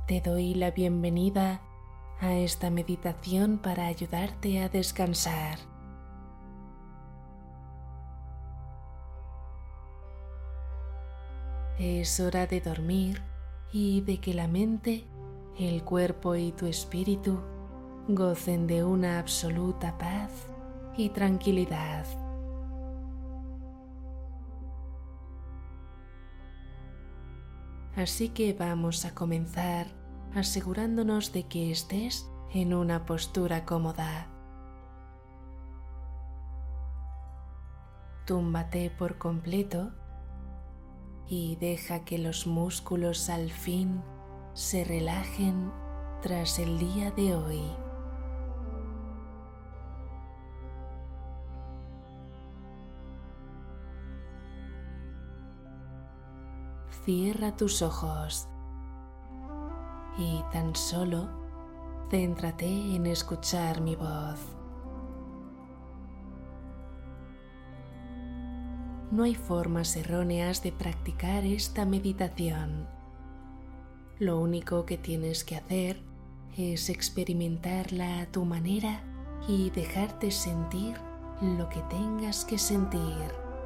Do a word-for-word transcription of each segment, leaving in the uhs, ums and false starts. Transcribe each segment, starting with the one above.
Te doy la bienvenida a esta meditación para ayudarte a descansar. Es hora de dormir y de que la mente, el cuerpo y tu espíritu gocen de una absoluta paz y tranquilidad. Así que vamos a comenzar asegurándonos de que estés en una postura cómoda. Túmbate por completo y deja que los músculos al fin se relajen tras el día de hoy. Cierra tus ojos y tan solo céntrate en escuchar mi voz. No hay formas erróneas de practicar esta meditación. Lo único que tienes que hacer es experimentarla a tu manera y dejarte sentir lo que tengas que sentir.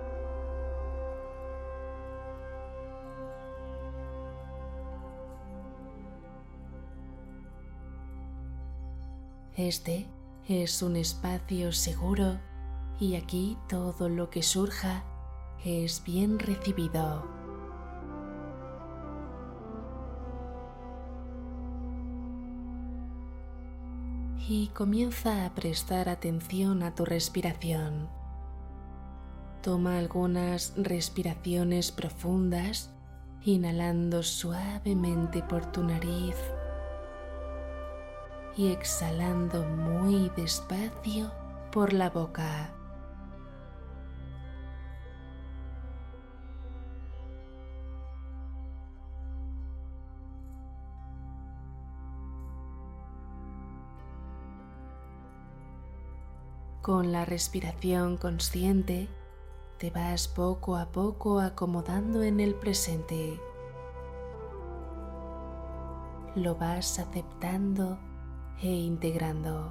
Este es un espacio seguro y aquí todo lo que surja es bien recibido. Y comienza a prestar atención a tu respiración. Toma algunas respiraciones profundas, inhalando suavemente por tu nariz y exhalando muy despacio por la boca. Con la respiración consciente, te vas poco a poco acomodando en el presente. Lo vas aceptando e integrando.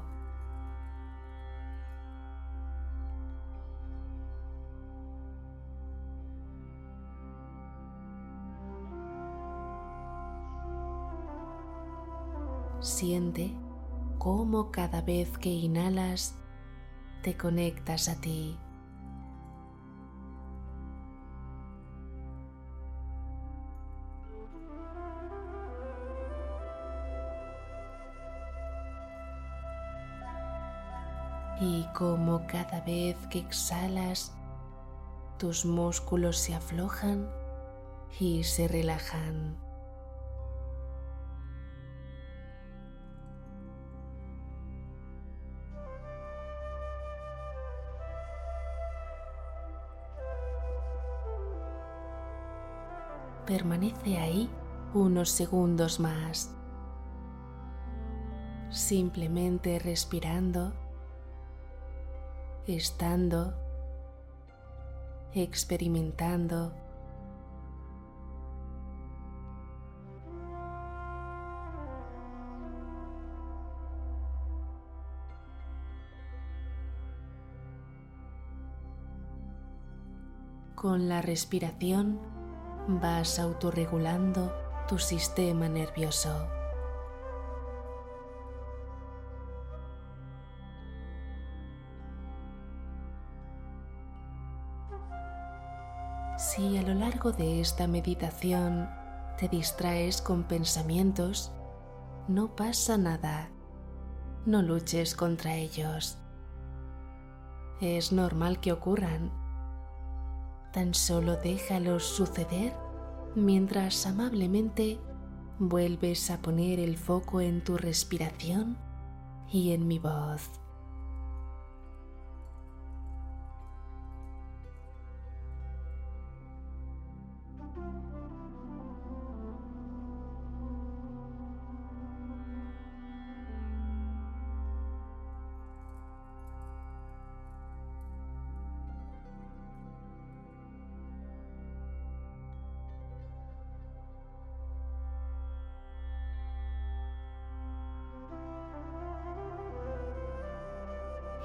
Siente cómo cada vez que inhalas te conectas a ti. Y como cada vez que exhalas, tus músculos se aflojan y se relajan. Permanece ahí unos segundos más, simplemente respirando, estando, experimentando. Con la respiración vas autorregulando tu sistema nervioso. Si a lo largo de esta meditación te distraes con pensamientos, no pasa nada. No luches contra ellos. Es normal que ocurran. Tan solo déjalos suceder mientras amablemente vuelves a poner el foco en tu respiración y en mi voz.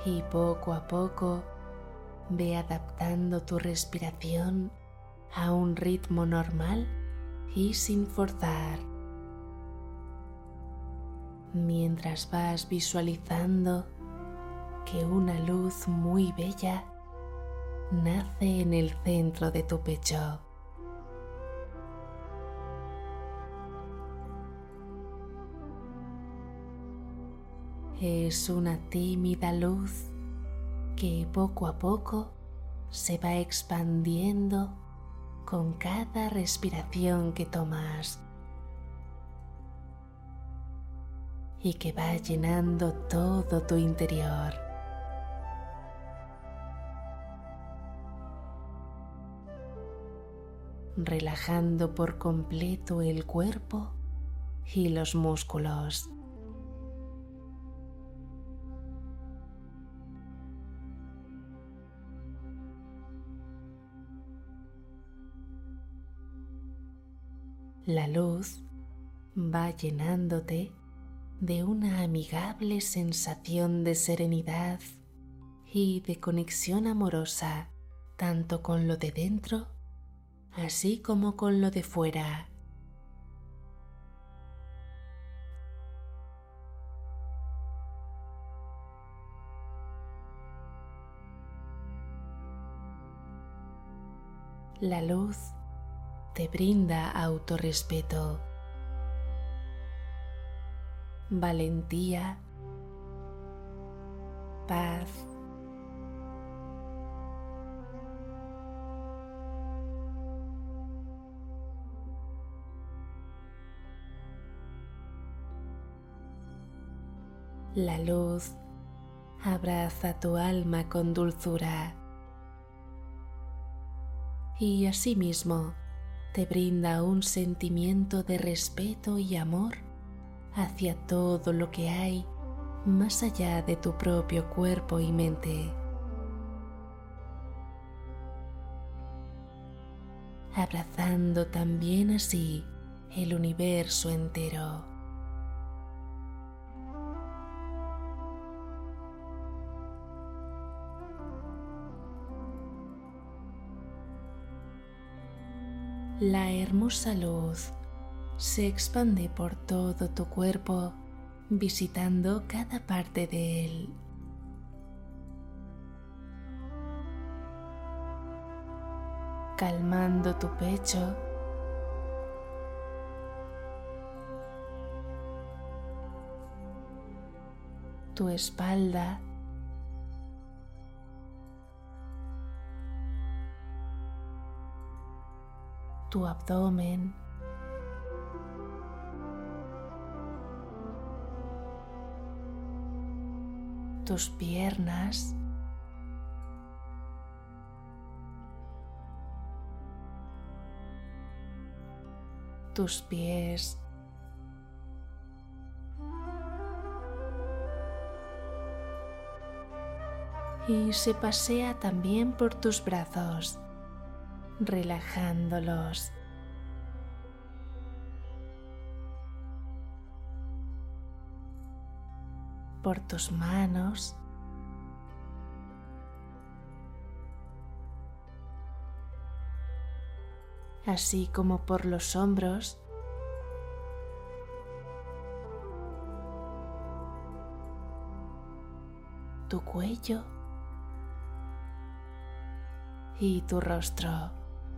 y poco a poco ve adaptando tu respiración a un ritmo normal y sin forzar, mientras vas visualizando que una luz muy bella nace en el centro de tu pecho. Es una tímida luz que poco a poco se va expandiendo con cada respiración que tomas y que va llenando todo tu interior. Relajando por completo el cuerpo y los músculos. La luz va llenándote de una amigable sensación de serenidad y de conexión amorosa, tanto con lo de dentro, así como con lo de fuera. La luz te brinda autorrespeto, valentía, paz, la luz abraza tu alma con dulzura y asimismo te brinda un sentimiento de respeto y amor hacia todo lo que hay más allá de tu propio cuerpo y mente, abrazando también así el universo entero. La hermosa luz se expande por todo tu cuerpo, visitando cada parte de él. Calmando tu pecho, tu espalda, tu abdomen, tus piernas, tus pies, y se pasea también por tus brazos, relajándolos. Por tus manos, así como por los hombros, tu cuello y tu rostro.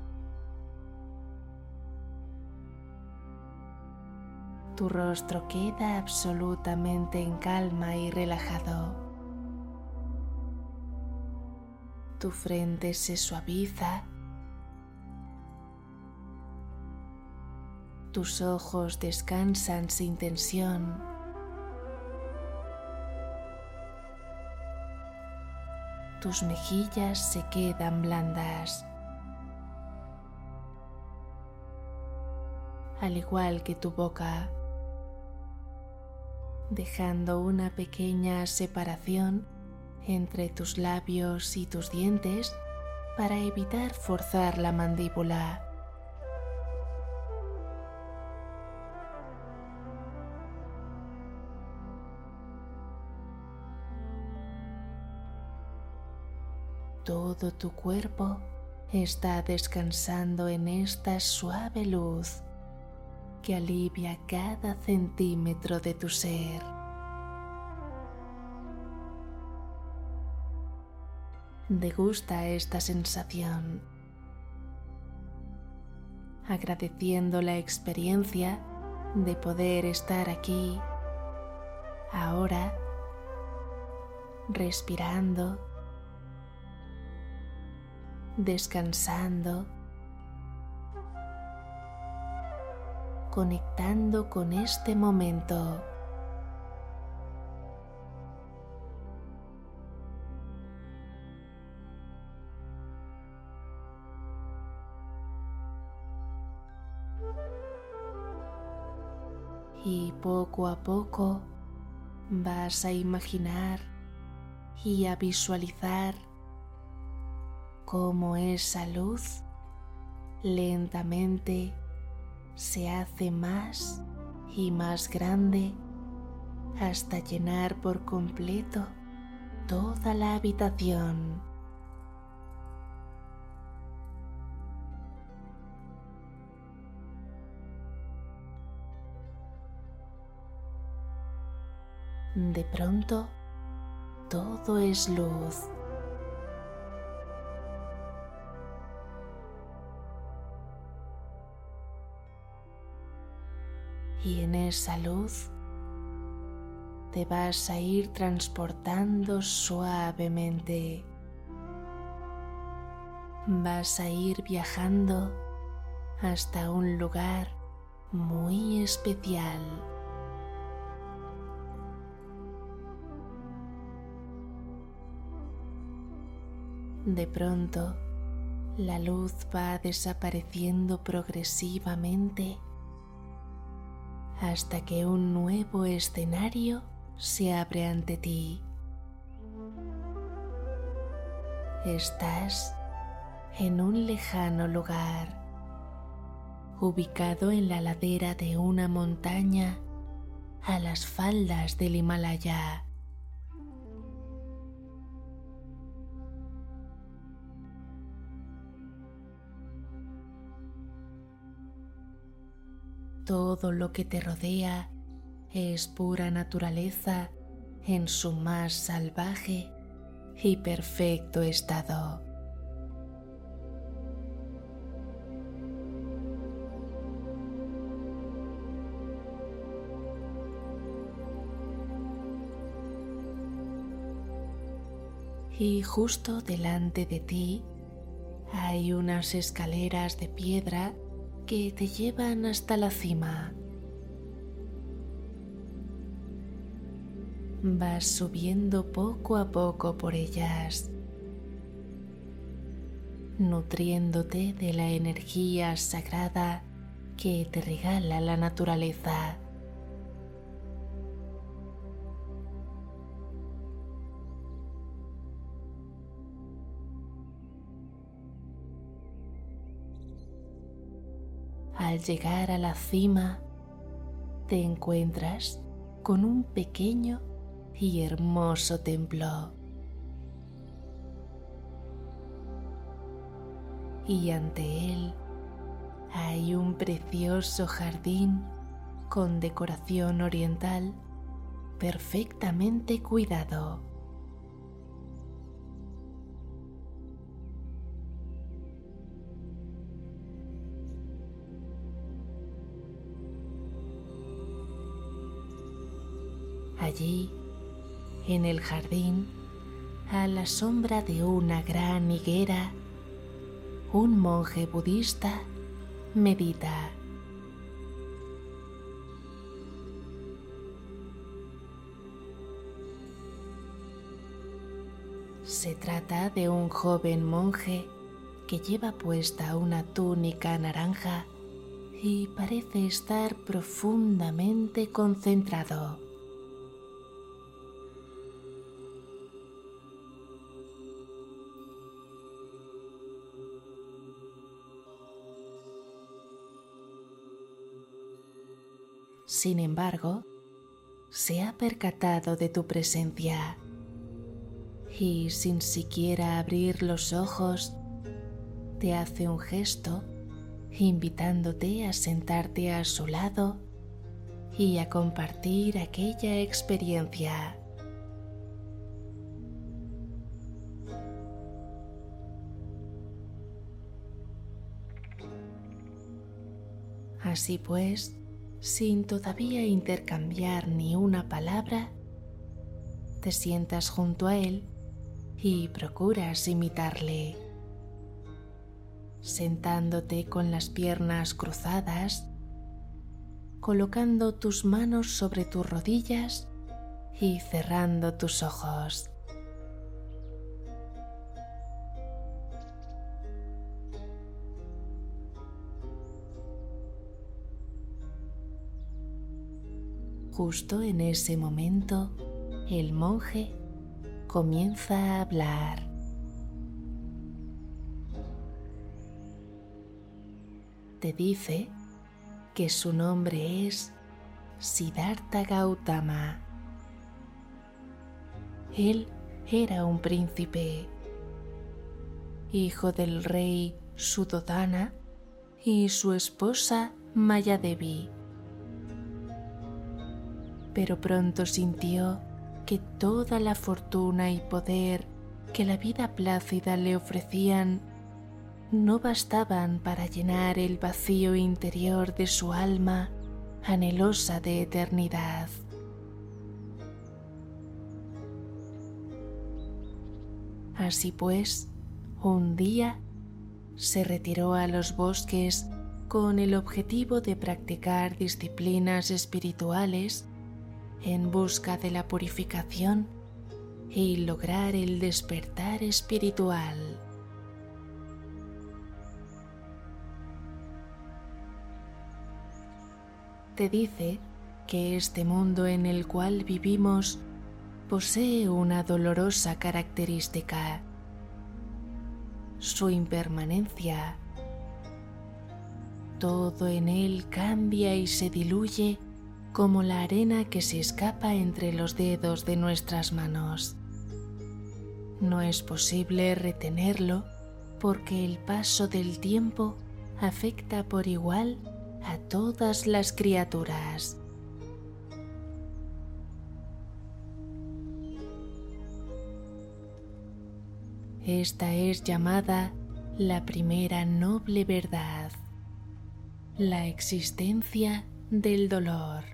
Tu rostro queda absolutamente en calma y relajado. Tu frente se suaviza. Tus ojos descansan sin tensión. Tus mejillas se quedan blandas, al igual que tu boca, dejando una pequeña separación entre tus labios y tus dientes para evitar forzar la mandíbula. Todo tu cuerpo está descansando en esta suave luz que alivia cada centímetro de tu ser. Degusta esta sensación, agradeciendo la experiencia de poder estar aquí, ahora, respirando, descansando, conectando con este momento. Y poco a poco vas a imaginar y a visualizar cómo esa luz lentamente se hace más y más grande hasta llenar por completo toda la habitación. De pronto, todo es luz. Y en esa luz te vas a ir transportando suavemente. Vas a ir viajando hasta un lugar muy especial. De pronto, la luz va desapareciendo progresivamente hasta que un nuevo escenario se abre ante ti. Estás en un lejano lugar, ubicado en la ladera de una montaña a las faldas del Himalaya. Todo lo que te rodea es pura naturaleza en su más salvaje y perfecto estado. Y justo delante de ti hay unas escaleras de piedra que te llevan hasta la cima. Vas subiendo poco a poco por ellas, nutriéndote de la energía sagrada que te regala la naturaleza. Al llegar a la cima, te encuentras con un pequeño y hermoso templo. Y ante él hay un precioso jardín con decoración oriental perfectamente cuidado. Allí, en el jardín, a la sombra de una gran higuera, un monje budista medita. Se trata de un joven monje que lleva puesta una túnica naranja y parece estar profundamente concentrado. Sin embargo, se ha percatado de tu presencia y sin siquiera abrir los ojos, te hace un gesto invitándote a sentarte a su lado y a compartir aquella experiencia. Así pues, sin todavía intercambiar ni una palabra, te sientas junto a él y procuras imitarle, sentándote con las piernas cruzadas, colocando tus manos sobre tus rodillas y cerrando tus ojos. Justo en ese momento, el monje comienza a hablar. Te dice que su nombre es Siddhartha Gautama. Él era un príncipe, hijo del rey Suddhodana y su esposa Mayadevi. Pero pronto sintió que toda la fortuna y poder que la vida plácida le ofrecían no bastaban para llenar el vacío interior de su alma anhelosa de eternidad. Así pues, un día se retiró a los bosques con el objetivo de practicar disciplinas espirituales en busca de la purificación y lograr el despertar espiritual. Te dice que este mundo en el cual vivimos posee una dolorosa característica: su impermanencia. Todo en él cambia y se diluye como la arena que se escapa entre los dedos de nuestras manos. No es posible retenerlo porque el paso del tiempo afecta por igual a todas las criaturas. Esta es llamada la primera noble verdad, la existencia del dolor.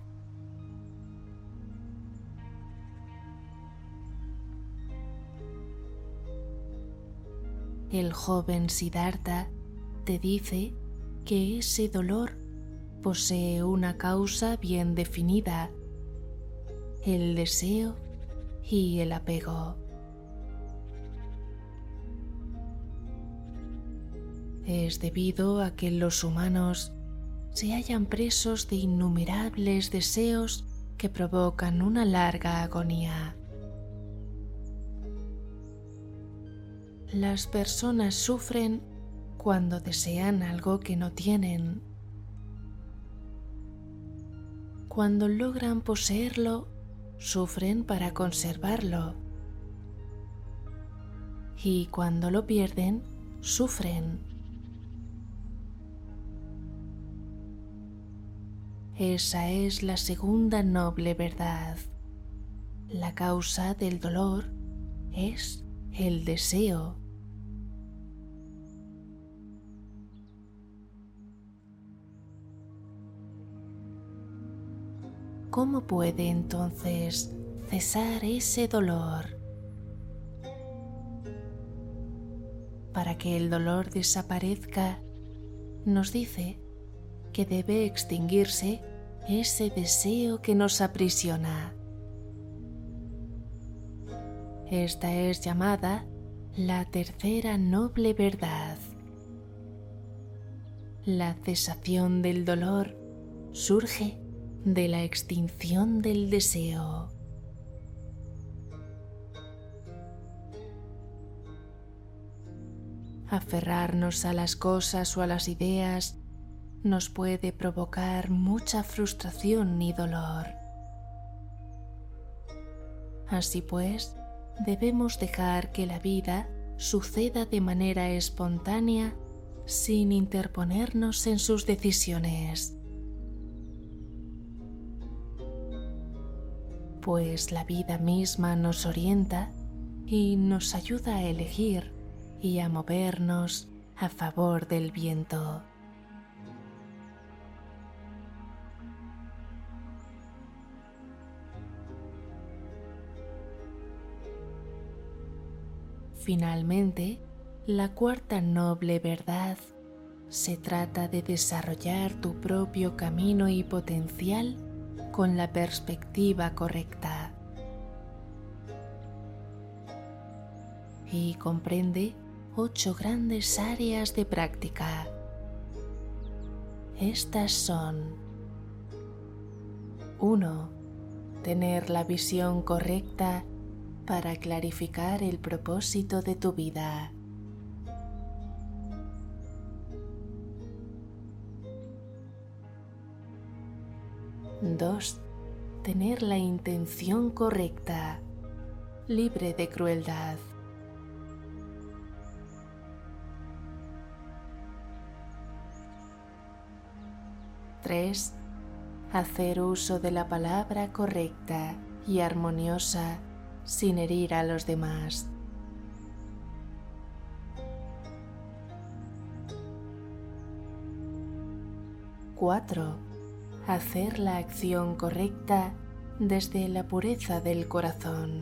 El joven Siddhartha te dice que ese dolor posee una causa bien definida: el deseo y el apego. Es debido a que los humanos se hallan presos de innumerables deseos que provocan una larga agonía. Las personas sufren cuando desean algo que no tienen. Cuando logran poseerlo, sufren para conservarlo. Y cuando lo pierden, sufren. Esa es la segunda noble verdad. La causa del dolor es el deseo. ¿Cómo puede entonces cesar ese dolor? Para que el dolor desaparezca, nos dice que debe extinguirse ese deseo que nos aprisiona. Esta es llamada la tercera noble verdad. La cesación del dolor surge de la extinción del deseo. Aferrarnos a las cosas o a las ideas nos puede provocar mucha frustración y dolor. Así pues, debemos dejar que la vida suceda de manera espontánea sin interponernos en sus decisiones. Pues la vida misma nos orienta y nos ayuda a elegir y a movernos a favor del viento. Finalmente, la cuarta noble verdad se trata de desarrollar tu propio camino y potencial con la perspectiva correcta. Y comprende ocho grandes áreas de práctica. Estas son: uno. Tener la visión correcta para clarificar el propósito de tu vida. dos. Tener la intención correcta, libre de crueldad. tres. Hacer uso de la palabra correcta y armoniosa sin herir a los demás. cuatro. Hacer la acción correcta desde la pureza del corazón.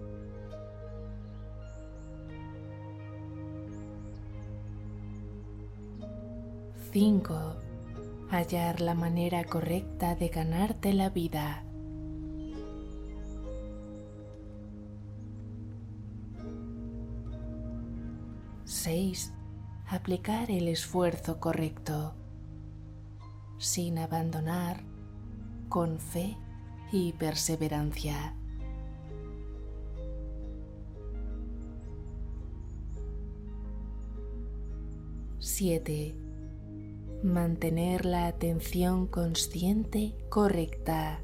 cinco. Hallar la manera correcta de ganarte la vida. seis. Aplicar el esfuerzo correcto, sin abandonar, con fe y perseverancia. siete. Mantener la atención consciente correcta.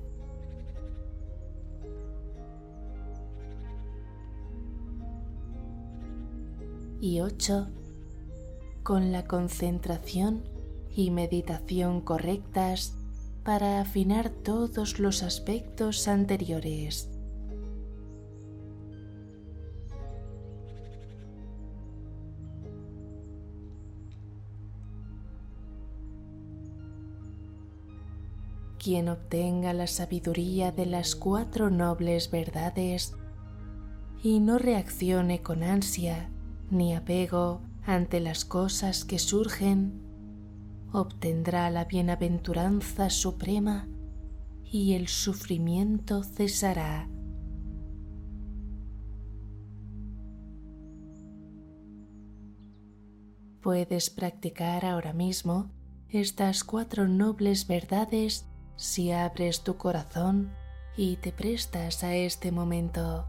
Y ocho. Con la concentración y meditación correctas para afinar todos los aspectos anteriores. Quien obtenga la sabiduría de las cuatro nobles verdades y no reaccione con ansia ni apego ante las cosas que surgen, obtendrá la bienaventuranza suprema y el sufrimiento cesará. Puedes practicar ahora mismo estas cuatro nobles verdades si abres tu corazón y te prestas a este momento.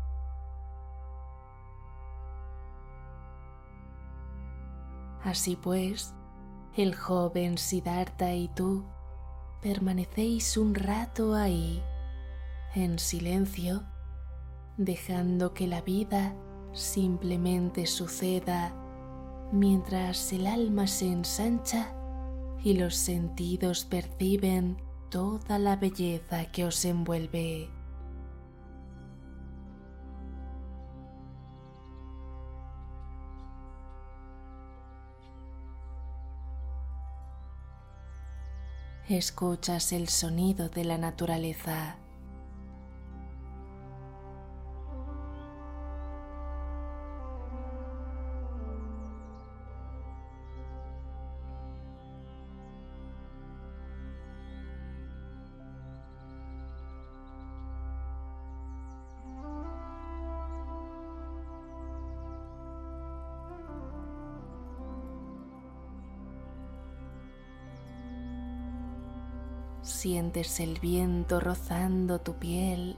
Así pues, el joven Siddhartha y tú permanecéis un rato ahí, en silencio, dejando que la vida simplemente suceda mientras el alma se ensancha y los sentidos perciben toda la belleza que os envuelve. Escuchas el sonido de la naturaleza. Sientes el viento rozando tu piel.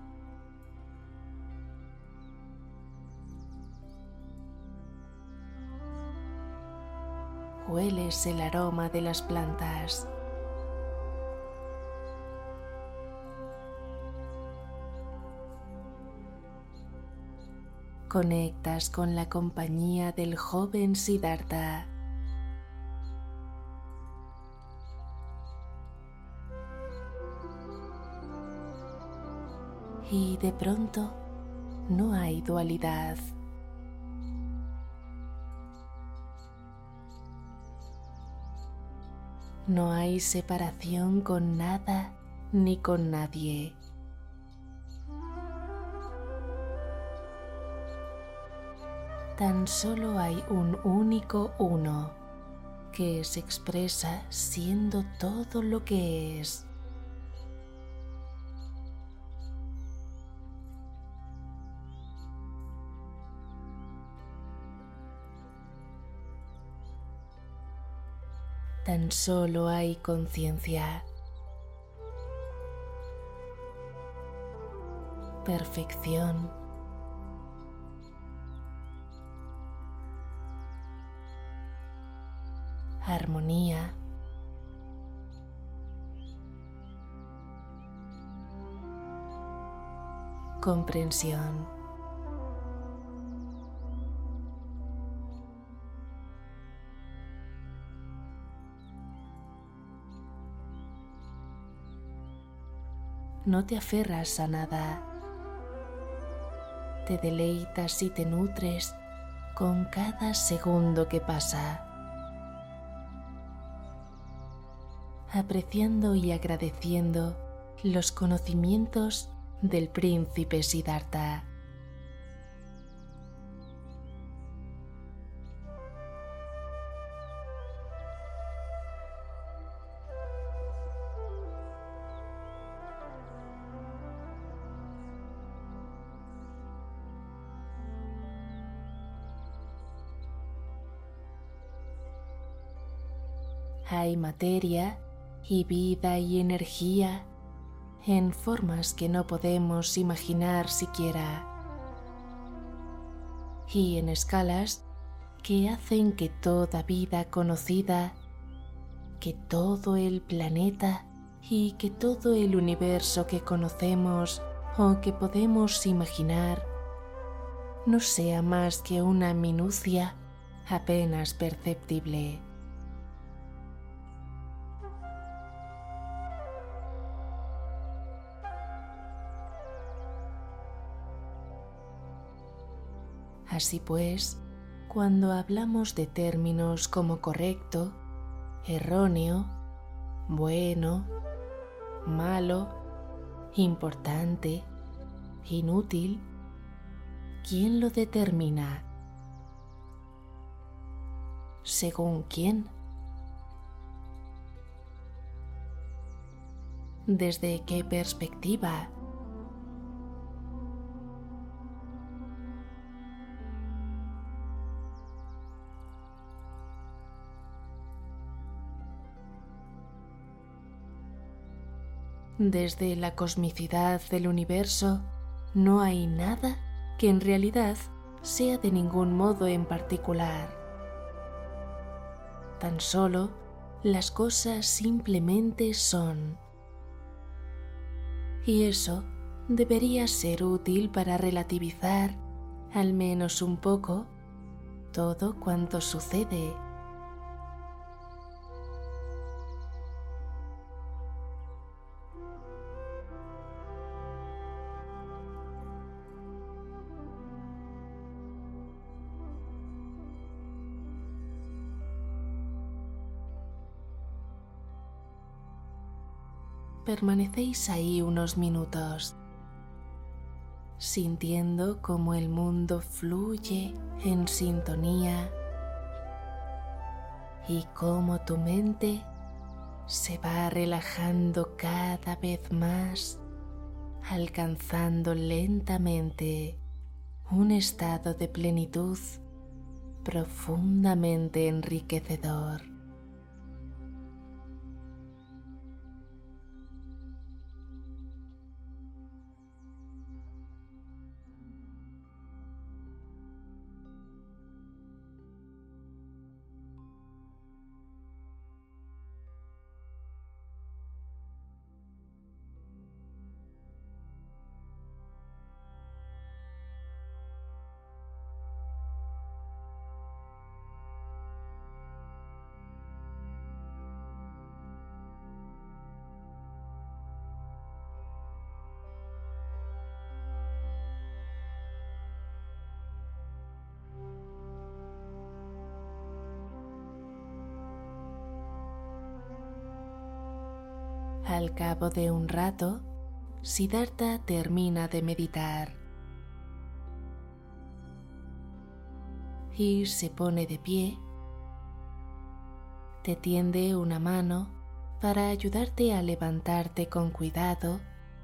Hueles el aroma de las plantas. conectas con la compañía del joven Siddhartha. Y de pronto no hay dualidad. No hay separación con nada ni con nadie. Tan solo hay un único uno que se expresa siendo todo lo que es. Tan solo hay conciencia, perfección, armonía, comprensión. No te aferras a nada. Te deleitas y te nutres con cada segundo que pasa, apreciando y agradeciendo los conocimientos del príncipe Siddhartha. Hay materia y vida y energía en formas que no podemos imaginar siquiera, y en escalas que hacen que toda vida conocida, que todo el planeta y que todo el universo que conocemos o que podemos imaginar no sea más que una minucia apenas perceptible. Así pues, cuando hablamos de términos como correcto, erróneo, bueno, malo, importante, inútil, ¿quién lo determina? ¿Según quién? ¿Desde qué perspectiva? Desde la cosmicidad del universo, no hay nada que en realidad sea de ningún modo en particular. Tan solo las cosas simplemente son. Y eso debería ser útil para relativizar, al menos un poco, todo cuanto sucede. Permanecéis ahí unos minutos, sintiendo cómo el mundo fluye en sintonía y cómo tu mente se va relajando cada vez más, alcanzando lentamente un estado de plenitud profundamente enriquecedor. Al cabo de un rato, Siddhartha termina de meditar y se pone de pie. Te tiende una mano para ayudarte a levantarte con cuidado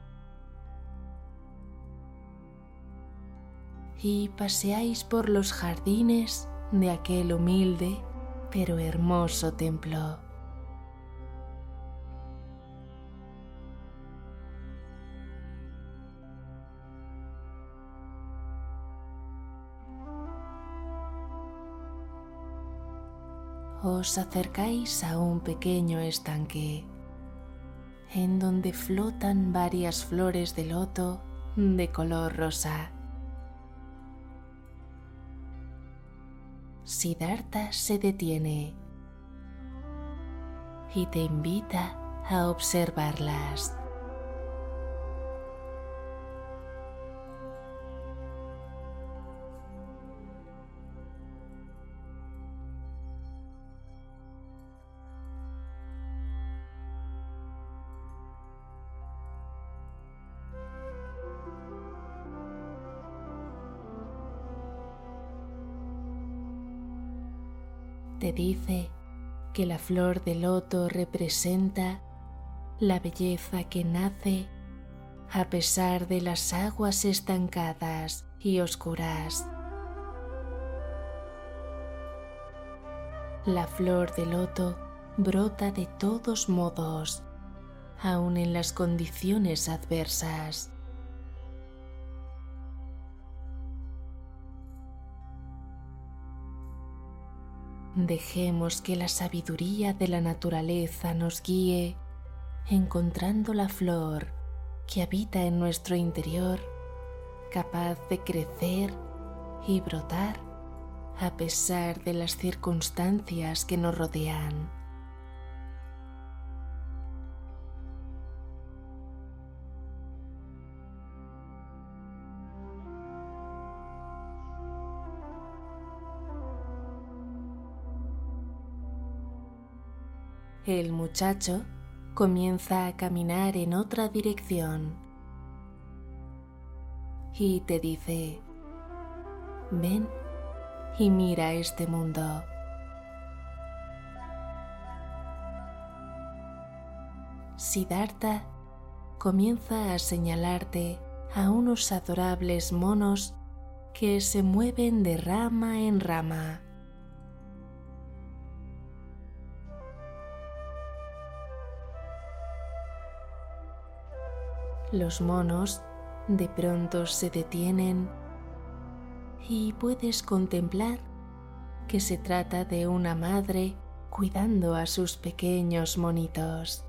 y paseáis por los jardines de aquel humilde pero hermoso templo. Os acercáis a un pequeño estanque en donde flotan varias flores de loto de color rosa. Siddhartha se detiene y te invita a observarlas. Te dice que la flor de loto representa la belleza que nace a pesar de las aguas estancadas y oscuras. La flor de loto brota de todos modos, aun en las condiciones adversas. Dejemos que la sabiduría de la naturaleza nos guíe, encontrando la flor que habita en nuestro interior, capaz de crecer y brotar a pesar de las circunstancias que nos rodean. El muchacho comienza a caminar en otra dirección y te dice: ven y mira este mundo. Siddhartha comienza a señalarte a unos adorables monos que se mueven de rama en rama. Los monos de pronto se detienen y puedes contemplar que se trata de una madre cuidando a sus pequeños monitos.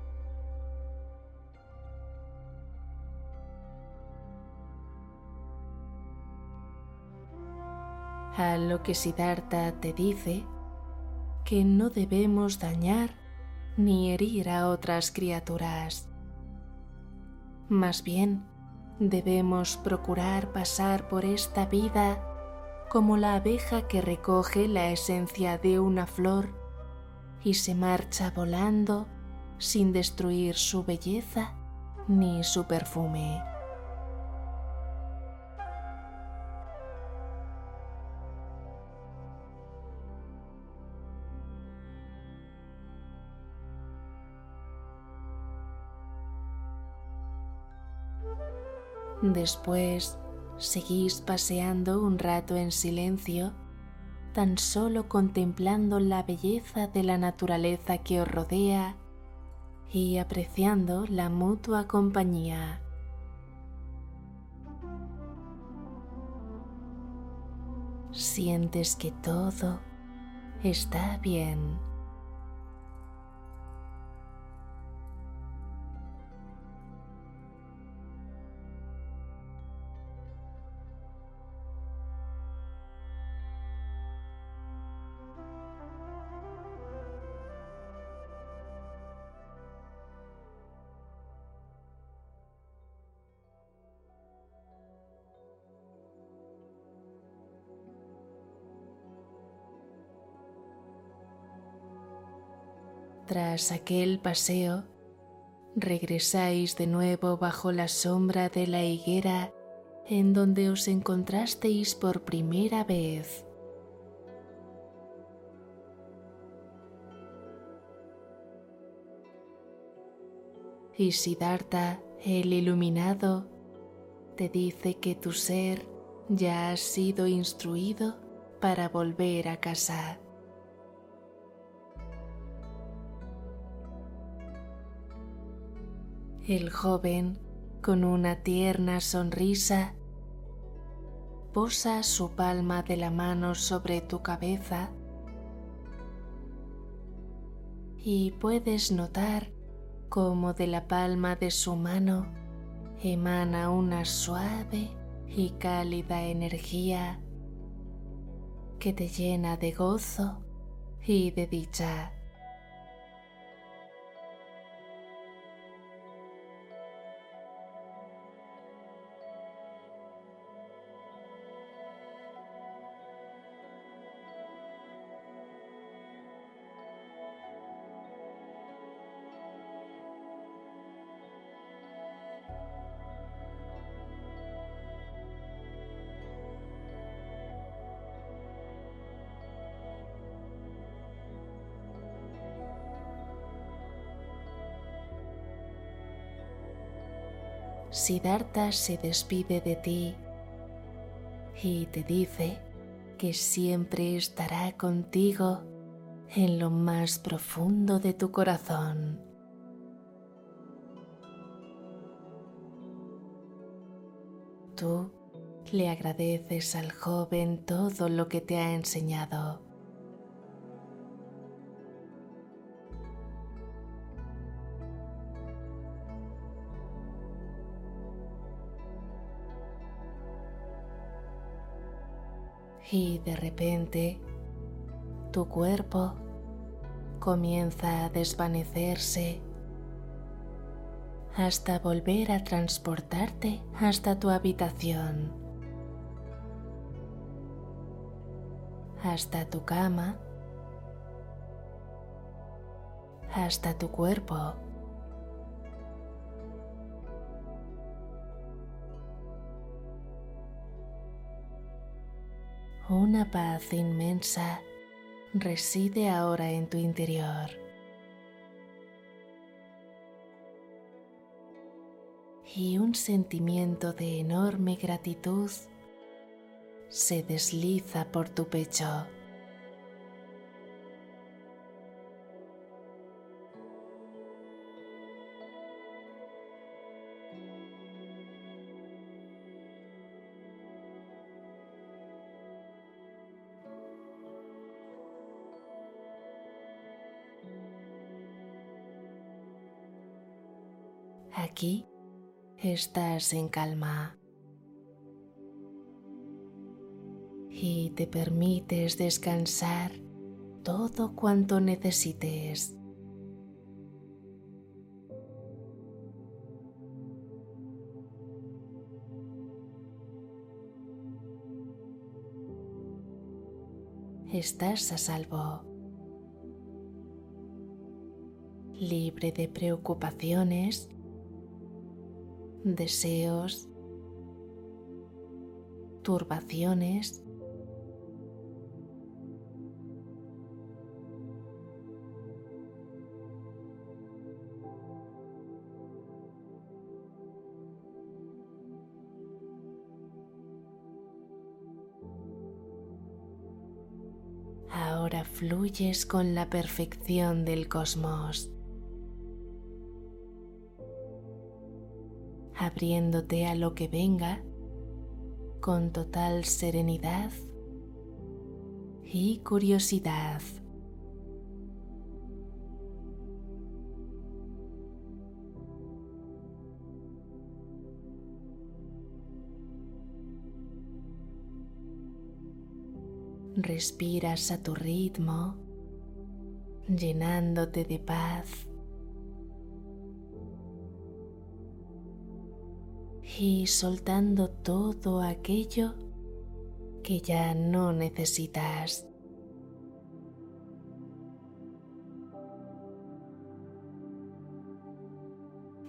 A lo que Siddhartha te dice que no debemos dañar ni herir a otras criaturas. Más bien, debemos procurar pasar por esta vida como la abeja que recoge la esencia de una flor y se marcha volando sin destruir su belleza ni su perfume. Después seguís paseando un rato en silencio, tan solo contemplando la belleza de la naturaleza que os rodea y apreciando la mutua compañía. Sientes que todo está bien. Tras aquel paseo, regresáis de nuevo bajo la sombra de la higuera en donde os encontrasteis por primera vez. Y Siddhartha, el iluminado, te dice que tu ser ya ha sido instruido para volver a casa. El joven, con una tierna sonrisa, posa su palma de la mano sobre tu cabeza y puedes notar cómo de la palma de su mano emana una suave y cálida energía que te llena de gozo y de dicha. Siddhartha se despide de ti y te dice que siempre estará contigo en lo más profundo de tu corazón. Tú le agradeces al joven todo lo que te ha enseñado. Y de repente, tu cuerpo comienza a desvanecerse hasta volver a transportarte hasta tu habitación, hasta tu cama, hasta tu cuerpo. Una paz inmensa reside ahora en tu interior. Y un sentimiento de enorme gratitud se desliza por tu pecho. Aquí estás en calma y te permites descansar todo cuanto necesites. Estás a salvo, libre de preocupaciones, deseos, turbaciones. Ahora fluyes con la perfección del cosmos, abriéndote a lo que venga con total serenidad y curiosidad. Respiras a tu ritmo, llenándote de paz y soltando todo aquello que ya no necesitas.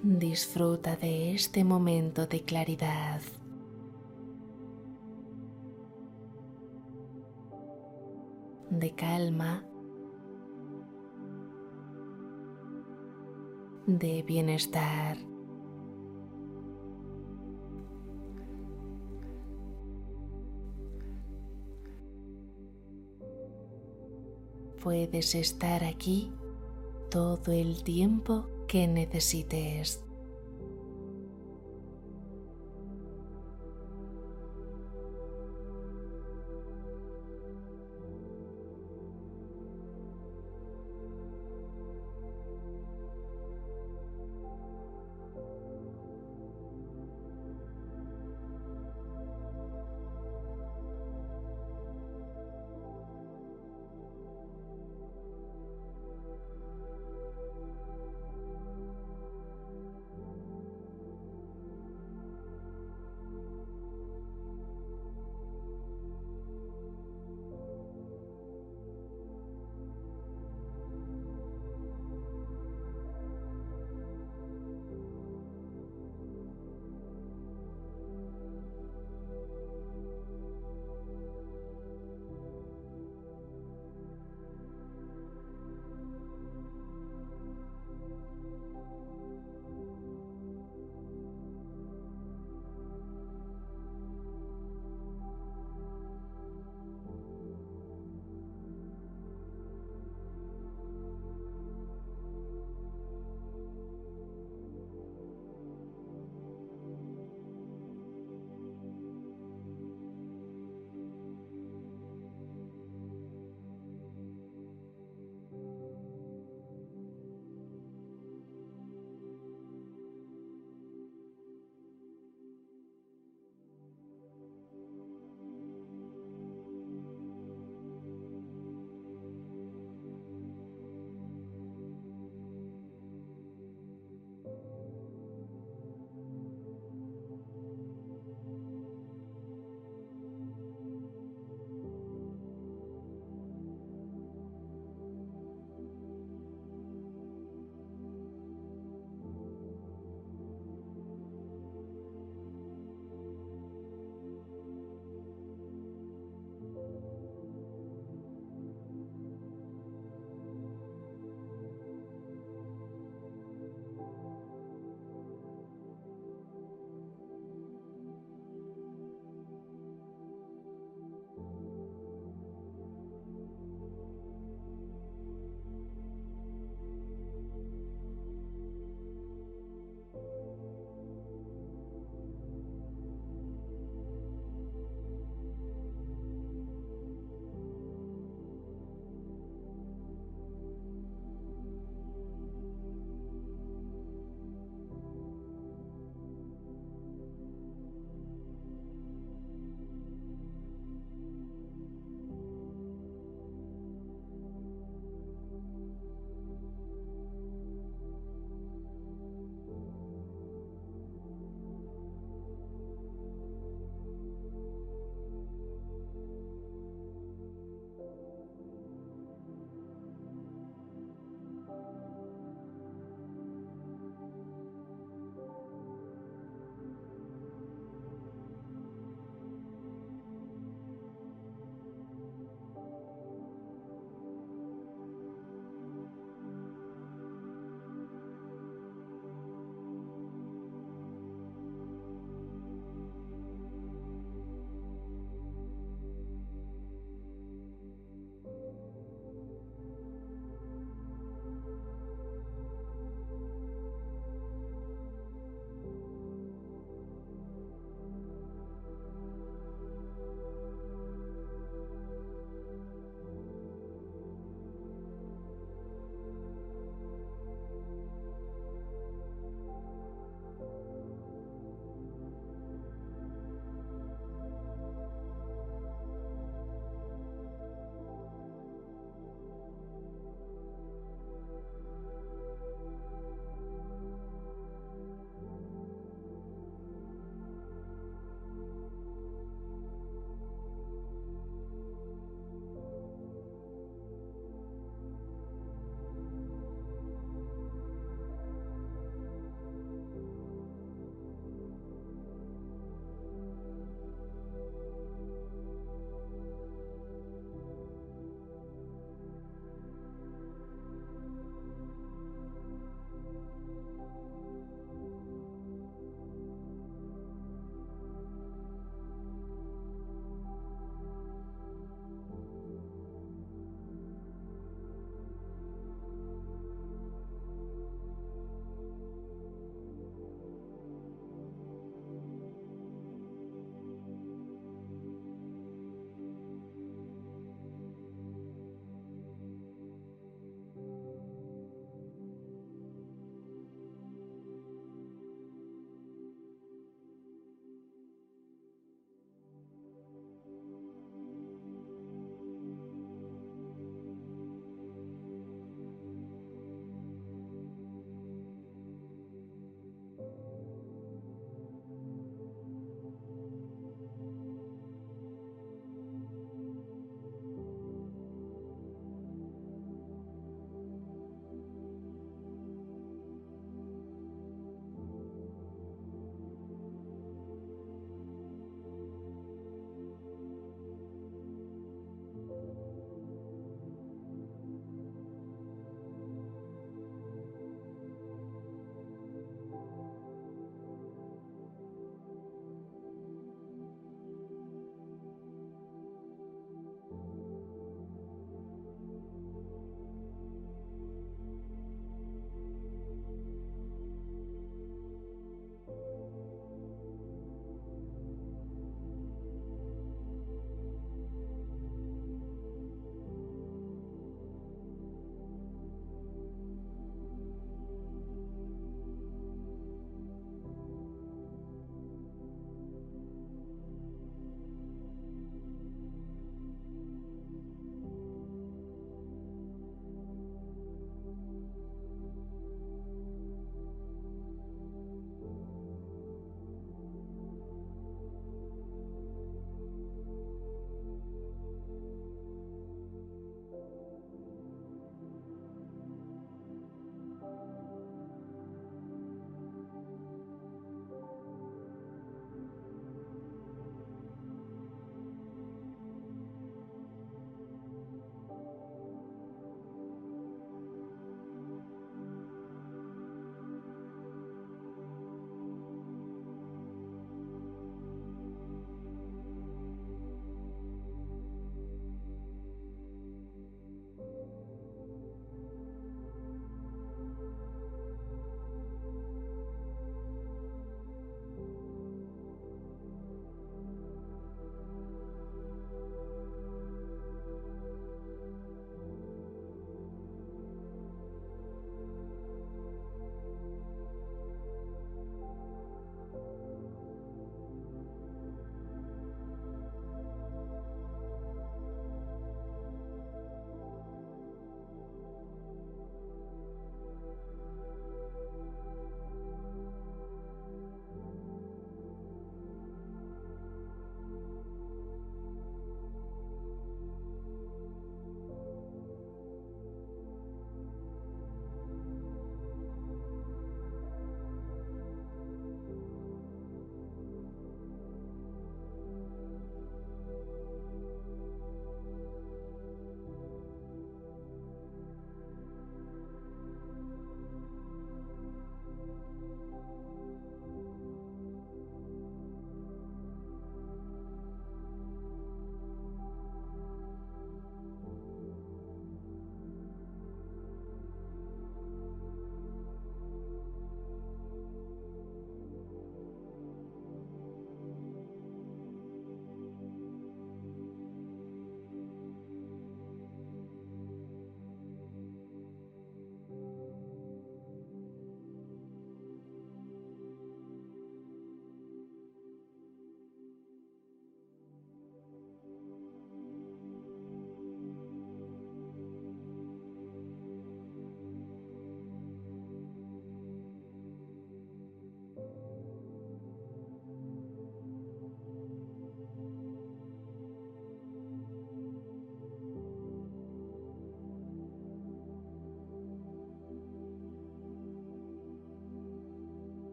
Disfruta de este momento de claridad. De calma, de bienestar. Puedes estar aquí todo el tiempo que necesites.